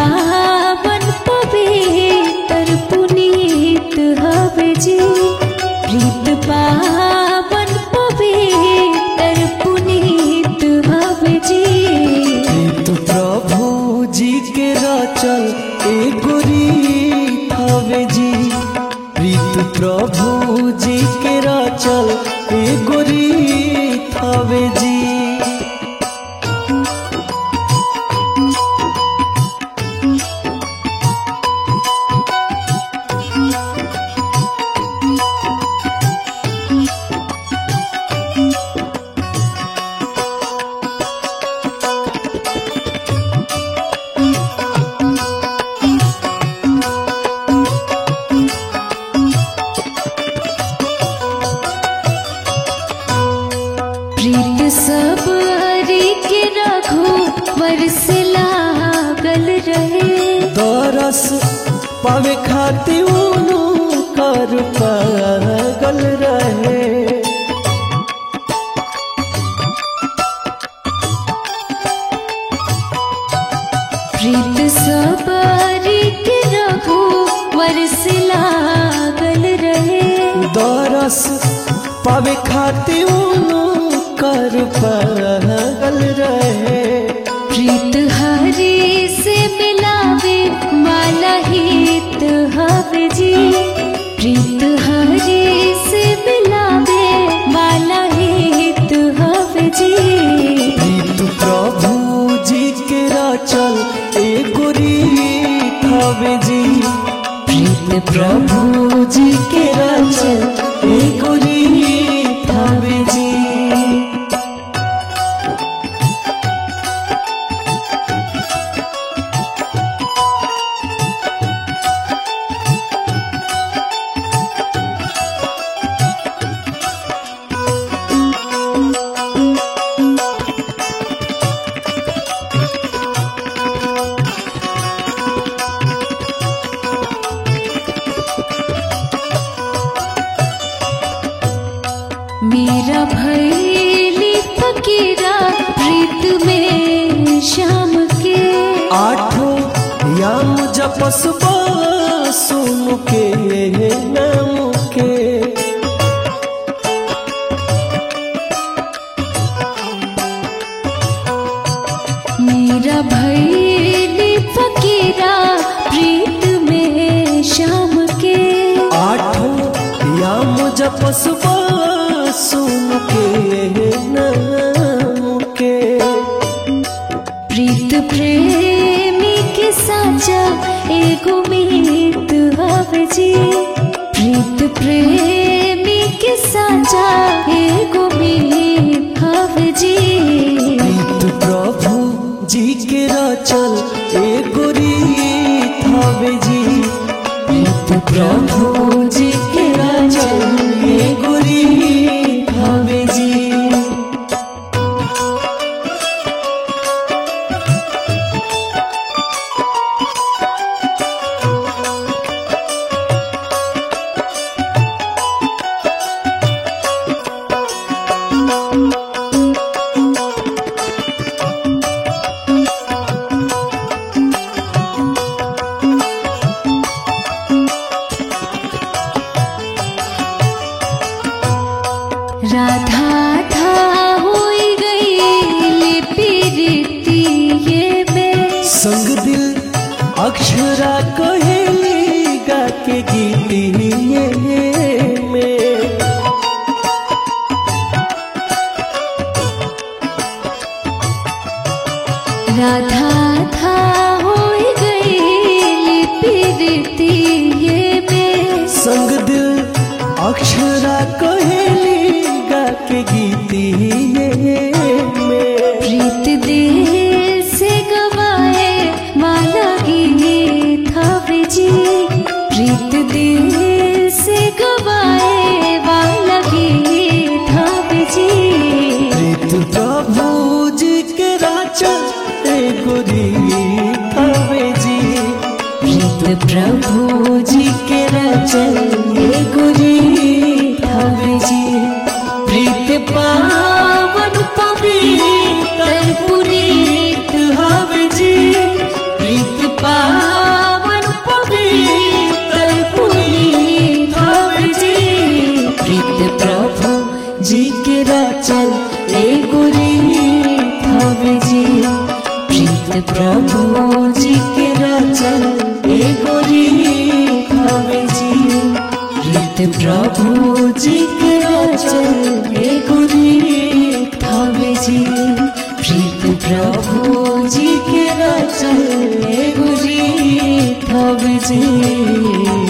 पावन पवित्र पुनीत हवे जी। प्रीत पावन पवित्र पुनीत हवे जी। प्रीत प्रभु जी के रचल एगो रीत हवे जी। प्रीत प्रभु जी के रचल एगो रीत हवे जी। प्रीत सब हरि के रघुवर से लागल रहे। दरस पावे खातिर उनु कर पागल रहे। प्रीत सब हरि के रघुवर से लागल रहे। दरस पावे खातिर उनु कर पागल रहे। प्रीत हरि से मिलावे वाला हित हवे जी। प्रीत हरि से मिलावे वाला हित हवे जी। प्रीत प्रभु जी के रचल एगो रीत हवे जी। प्रीत प्रभु जी के रचल एगो रीत हवे जी। मेरा भैली फकीरा प्रीत में शाम के। आठों याम जपस सुन के नाम के। मेरा भैली फकीरा प्रीत में शाम के। आठों याम जपस सुन के नाम के। प्रीत प्रेमी के साचा एगो मीत हवे जी। प्रीत प्रेमी के साचा एगो मीत हवे जी। प्रीत प्रभु जी के रचल एगो रीत हवे जी। प्रीत प्रभु जी के रचल एगो रीत हवे जी। राधा था होई गई प्रीतिये में। संग दिल अक्षरा कहेली गा के गीतिये में। राधा था होई गई प्रीतिये में। संग दिल अक्षरा कहेली गा के गीतिये में। प्रीत दिल से गवाए वाला गीत हवे जी। प्रीत दिल से गवाए वाला गीत हवे जी। प्रीत प्रभु जी के रचल एगो रीत हवे जी। प्रीत प्रभु जी के रचल एगो रीत हवे जी। प्रीत पावन पवित्र पुनीत हवे जी। प्रीत रचल एगो रीत हवे जी। प्रीत प्रभु जी के रचल एगो रीत हवे जी। प्रीत प्रभु जी के रचल एगो रीत हवे जी।